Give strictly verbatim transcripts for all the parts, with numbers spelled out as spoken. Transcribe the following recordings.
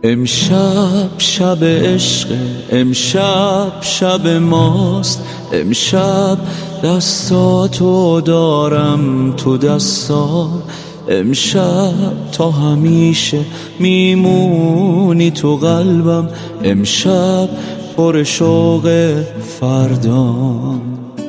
امشب شب عشق، امشب شب ماست، امشب دستاتو دارم تو دستام، امشب تا همیشه میمونی تو قلبم، امشب پر شوق فردام.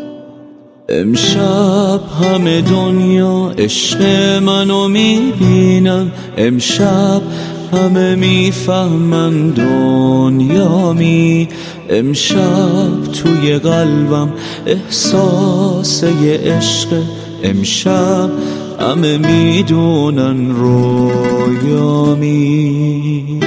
امشب همه دنیا عشق منو میبینم، امشب همه میفهمن دنیامی، امشب توی قلبم احساس یه عشق، امشب همه میدونن رویامی.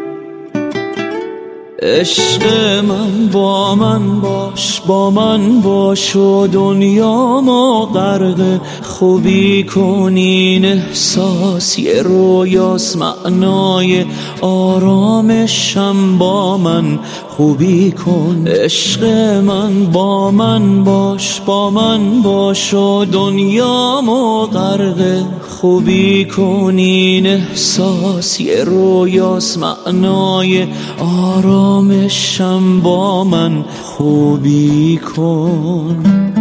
عشق من با من باش، با من باش و دنیامو غرق خوبی کنین، احساس یه رویاست، معنای آرامشم با من خوبی کن. عشق من با من باش، با من باش و دنیامو غرق خوبی کنین، احساس یه رویاست، معنای آرامشم با من خوبی کن.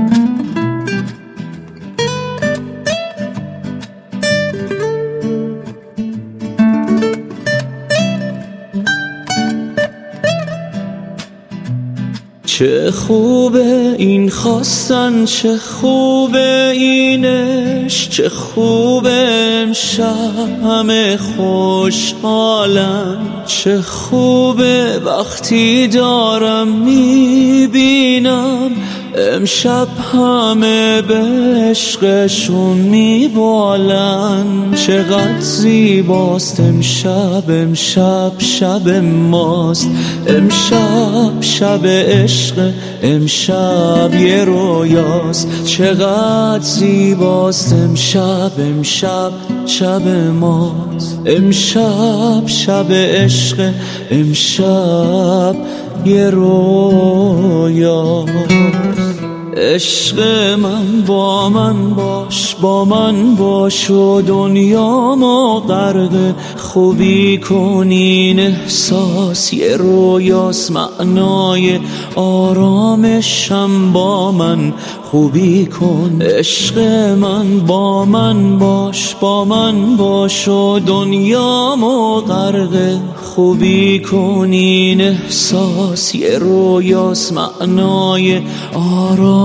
چه خوبه این خواستن، چه خوبه اینش، چه خوبه امشب همه خوشحالن، چه خوبه وقتی دارم میبینم امشب همه به عشقشون میبالن. چقدر زیباست امشب، امشب شب ماست، امشب شب عشق، امشب یه رویاست. چقدر زیباست امشب، امشب شب ماست، امشب شب عشق، امشب یه رویاست. عشق من با من باش، با من باش و دنیامو غرق خوبی کنین، احساس یه رویاست، معنای آرامشم با من خوبی کن. عشق من با من باش، با من باش و دنیامو غرق خوبی کنین، احساس یه رویاست، معنای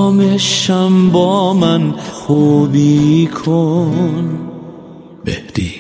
آرامشم با من خوبی کن. مهدی